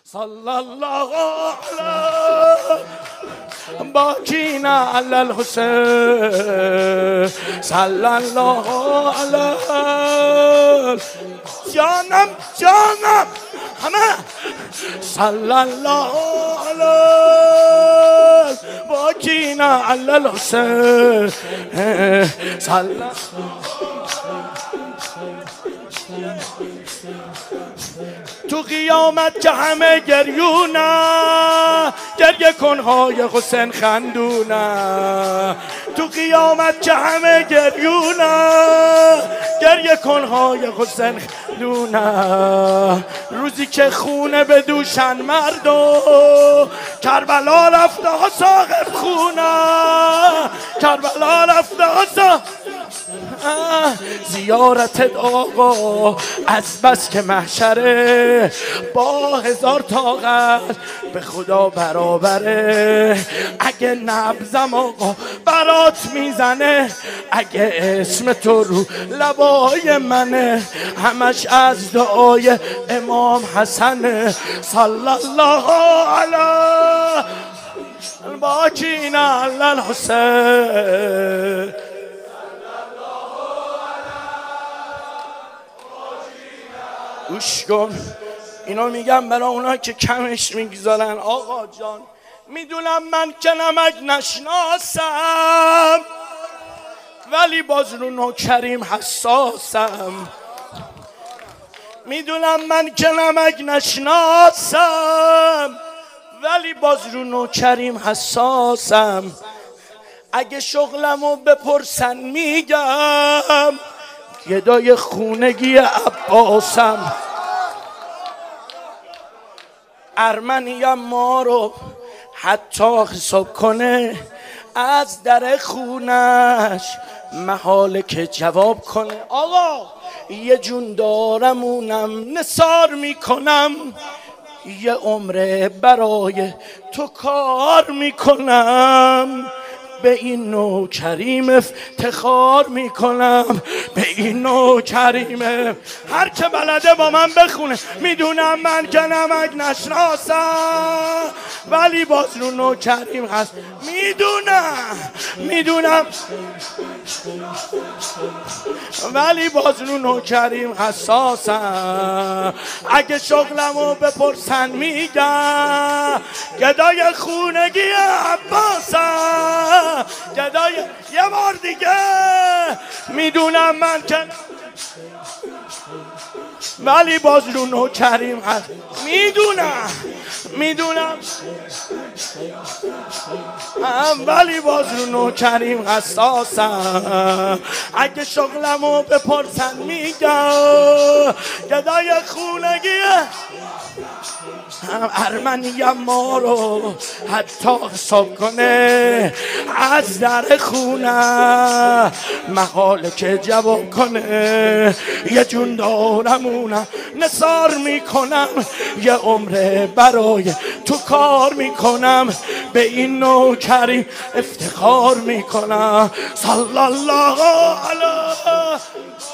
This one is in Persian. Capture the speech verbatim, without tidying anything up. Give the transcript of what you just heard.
صلی الله علیه باکینا علی الحسین صلی الله علیه جانم جانم همه صلی الله علیه باکینا علی الحسین صلی تو قیامت که همه گریونه گریه کنهای حسین خندونه تو قیامت که همه گریونه گریه کنهای حسین خندونه روزی که خونه به دوشن مردو کربلا رفته ها ساقب خونه کربلا رفته ها ساقب زیارت آقا از بس که محشره با هزار طاقت به خدا برابره اگه نبضم آقا برات میزنه اگه اسم تو رو لبای منه همش از دعای امام حسنه صلی الله علیه باکینا علی الحسین گوش کن اینا میگم برای اونا که کمش میگذارن آقا جان میدونم من که نمک نشناسم ولی باز رو نوکریم حساسم میدونم من که نمک نشناسم ولی باز رو نوکریم حساسم اگه شغلمو بپرسن میگم گدای خونگی عباسم ارمنیم ما رو حتی حساب کنه از در خونش محاله که جواب کنه آقا یه جون دارم اونم نثار میکنم یه عمره برای تو کار میکنم به این نوکریم افتخار میکنم به این نوکریم هر که بلده با من بخونه میدونم من که نمک نشناسم ولی باز رو نوکریم هست میدونم میدونم ولی باز رو نوکریم حساسم اگه شغلمو بپرسن میگم گدای خونگی عباسم گدای یه بار دیگه میدونم من که ولی باز رو نوکریم هست میدونم میدونم ولی باز رو نوکریم حساسم اگه شغلمو بپرسن میگم گدای خونگیه ارمنیم ما رو حتی حساب کنه از در خونه محاله که جواب کنه یه جون دارمونم نثار میکنم یه عمره برای تو کار میکنم به این نوکری افتخار میکنم صلی الله علیه